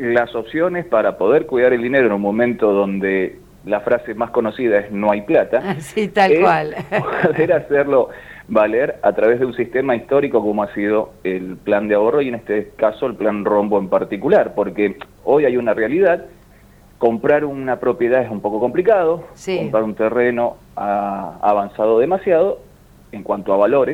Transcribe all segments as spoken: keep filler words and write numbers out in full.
las opciones para poder cuidar el dinero en un momento donde la frase más conocida es no hay plata. Sí, tal es cual. Poder hacerlo valer a través de un sistema histórico como ha sido el plan de ahorro y en este caso el plan Rombo en particular, porque hoy hay una realidad. Comprar una propiedad es un poco complicado, sí. comprar un terreno ha avanzado demasiado en cuanto a valores,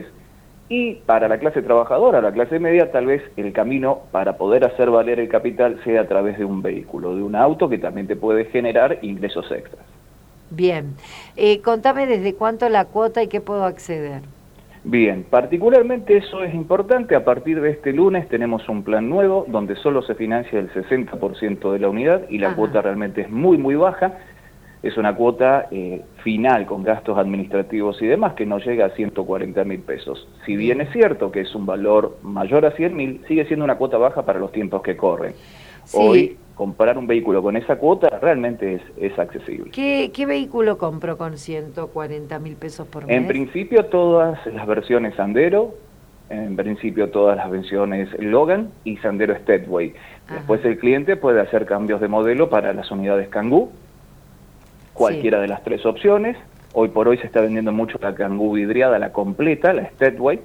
y para la clase trabajadora, la clase media, tal vez el camino para poder hacer valer el capital sea a través de un vehículo, de un auto que también te puede generar ingresos extras. Bien, eh, contame desde cuánto la cuota y qué puedo acceder. Bien, particularmente eso es importante. A partir de este lunes tenemos un plan nuevo donde solo se financia el sesenta por ciento de la unidad y la Ajá. cuota realmente es muy muy baja. Es una cuota eh, final con gastos administrativos y demás que no llega a ciento cuarenta mil pesos. Si bien es cierto que es un valor mayor a cien mil, sigue siendo una cuota baja para los tiempos que corren. Sí. Hoy comprar un vehículo con esa cuota realmente es, es accesible. ¿Qué, ¿Qué vehículo compro con ciento cuarenta mil pesos por mes? En principio todas las versiones Sandero, en principio todas las versiones Logan y Sandero Stepway. Después Ajá. el cliente puede hacer cambios de modelo para las unidades Kangoo, cualquiera sí. de las tres opciones. Hoy por hoy se está vendiendo mucho la Kangoo vidriada, la completa, la Stepway,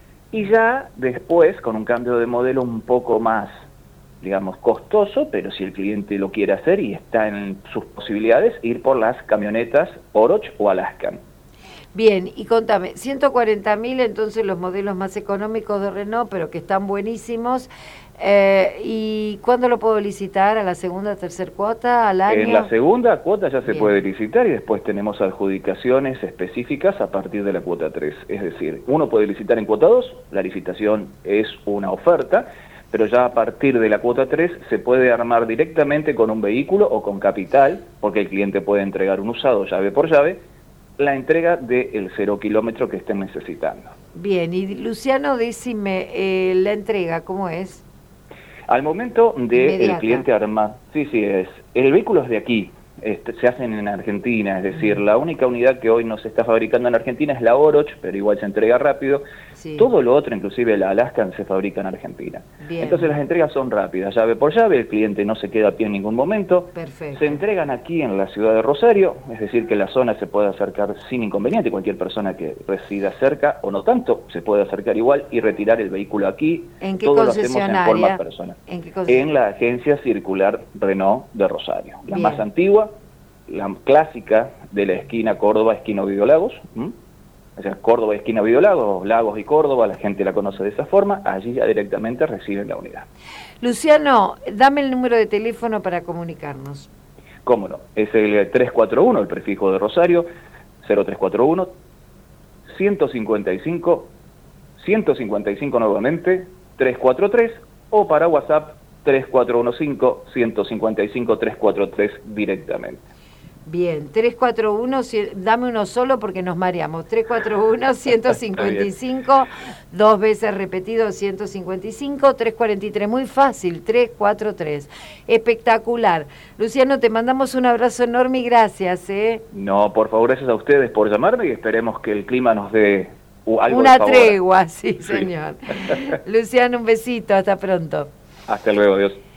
y ya después con un cambio de modelo un poco más, digamos, costoso, pero si el cliente lo quiere hacer y está en sus posibilidades, ir por las camionetas Oroch o Alaskan. Bien, y contame, ciento cuarenta mil entonces los modelos más económicos de Renault, pero que están buenísimos, eh, ¿y cuándo lo puedo licitar? ¿A la segunda, tercera cuota, al año? En la segunda cuota ya se Bien. puede licitar y después tenemos adjudicaciones específicas a partir de la cuota tres, es decir, uno puede licitar en cuota dos, la licitación es una oferta, pero ya a partir de la cuota tres se puede armar directamente con un vehículo o con capital, porque el cliente puede entregar un usado llave por llave, la entrega del cero kilómetro que estén necesitando. Bien, y Luciano, decime, eh, la entrega, ¿cómo es? Al momento de el cliente armar, sí, sí, es, el vehículo es de aquí, este, se hacen en Argentina, es decir, mm. la única unidad que hoy no se está fabricando en Argentina es la Oroch, pero igual se entrega rápido. Sí. Todo lo otro, inclusive la Alaskan, se fabrica en Argentina. Bien. Entonces las entregas son rápidas, llave por llave, el cliente no se queda a pie en ningún momento. Perfecto. Se entregan aquí en la ciudad de Rosario, es decir, que la zona se puede acercar sin inconveniente, cualquier persona que resida cerca o no tanto, se puede acercar igual y retirar el vehículo aquí. ¿En qué Todo concesionaria? Lo hacemos en forma personal. ¿En qué En la agencia circular Renault de Rosario, la Bien. más antigua, la clásica de la esquina Córdoba, esquina Ovidio Lagos, ¿m? O sea, Córdoba, esquina Ovidio Lagos, Lagos y Córdoba, la gente la conoce de esa forma, allí ya directamente reciben la unidad. Luciano, dame el número de teléfono para comunicarnos. Cómo no, es el tres cuatro uno, el prefijo de Rosario, cero tres cuatro uno, ciento cincuenta y cinco, ciento cincuenta y cinco nuevamente, trescientos cuarenta y tres, o para WhatsApp tres cuatro uno cinco, ciento cincuenta y cinco, trescientos cuarenta y tres directamente. Bien, tres cuatro uno, dame uno solo porque nos mareamos. tres cuatro uno, ciento cincuenta y cinco, dos veces repetido, ciento cincuenta y cinco, trescientos cuarenta y tres. Muy fácil, trescientos cuarenta y tres. Espectacular. Luciano, te mandamos un abrazo enorme y gracias. ¿eh? No, por favor, gracias a ustedes por llamarme y esperemos que el clima nos dé algo una de favor. tregua, sí, señor. Sí. Luciano, un besito, hasta pronto. Hasta luego, Dios.